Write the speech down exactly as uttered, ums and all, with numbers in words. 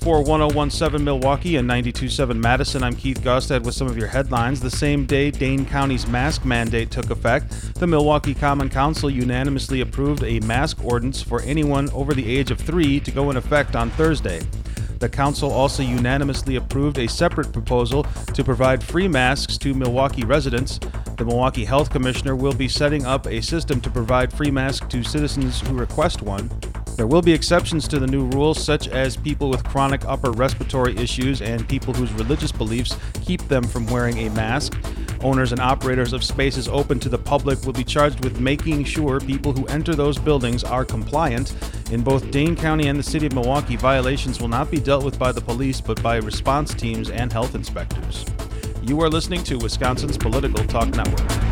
For one oh one point seven Milwaukee and ninety-two point seven Madison, I'm Keith Gustad with some of your headlines. The same day Dane County's mask mandate took effect, the Milwaukee Common Council unanimously approved a mask ordinance for anyone over the age of three to go in effect on Thursday. The council also unanimously approved a separate proposal to provide free masks to Milwaukee residents. The Milwaukee Health Commissioner will be setting up a system to provide free masks to citizens who request one. There will be exceptions to the new rules, such as people with chronic upper respiratory issues and people whose religious beliefs keep them from wearing a mask. Owners and operators of spaces open to the public will be charged with making sure people who enter those buildings are compliant. In both Dane County and the city of Milwaukee, violations will not be dealt with by the police, but by response teams and health inspectors. You are listening to Wisconsin's Political Talk Network.